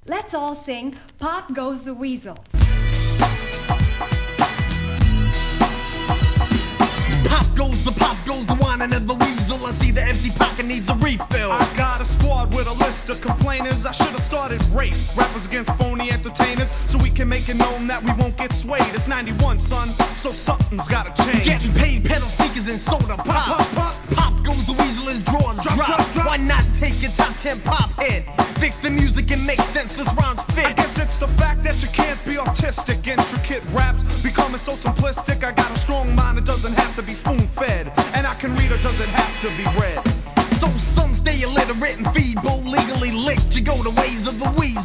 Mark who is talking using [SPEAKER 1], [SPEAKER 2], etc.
[SPEAKER 1] Let's all sing Pop Goes the Weasel.
[SPEAKER 2] Pop goes the whining of the weasel. I see the empty pocket needs a refill.
[SPEAKER 3] I got a squad with a list of complainers. I should have started rape. Rappers against phony entertainers, so we can make it known that we won't get swayed. It's 91, son, so something's gotta change.
[SPEAKER 2] Getting paid, pedal speakers and soda pop.
[SPEAKER 3] Pop, pop.
[SPEAKER 2] Pop goes the weasel is drawing drop. Why not take your top 10 pop hit? Fix the music and make senseless rhymes fit.
[SPEAKER 3] I guess it's the fact that you can't be artistic. Intricate raps becoming so simplistic. I got a strong mind, it doesn't have to be spoon-fed. And I can read, it doesn't have to be read.
[SPEAKER 2] So some stay illiterate and feeble, legally licked. You go the ways of the weasel.